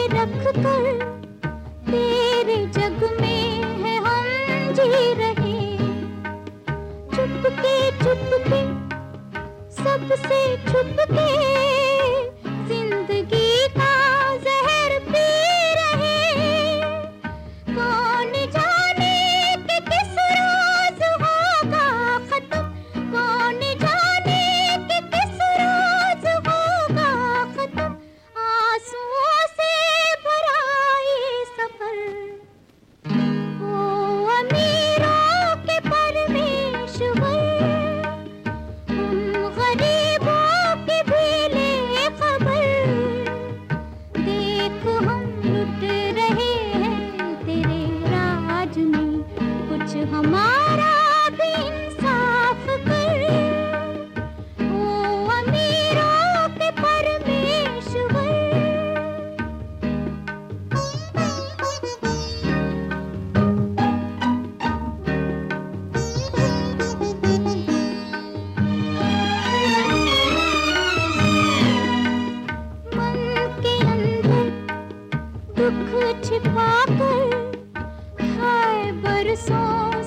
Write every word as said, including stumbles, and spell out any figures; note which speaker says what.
Speaker 1: रख कर तेरे जग में है हम जी रहे। चुपके चुपके सबसे छुपके जिंदगी का जहर पी रहे। कौन जाने कि किस रोज होगा खत्म, कौन जाने कि किस रोज होगा खत्म। आंसुओं से भरा ये सफर, ओ अमीरों के परमेश्वर, उन गरीबों की भी ले खबर। देख हम लुट रहे हैं तेरे राज में, कुछ हमारा भी इंसाफ कर। ओ अमीरों के परमेश्वर। मन के अंदर दुख छिपा कर खाए बरसों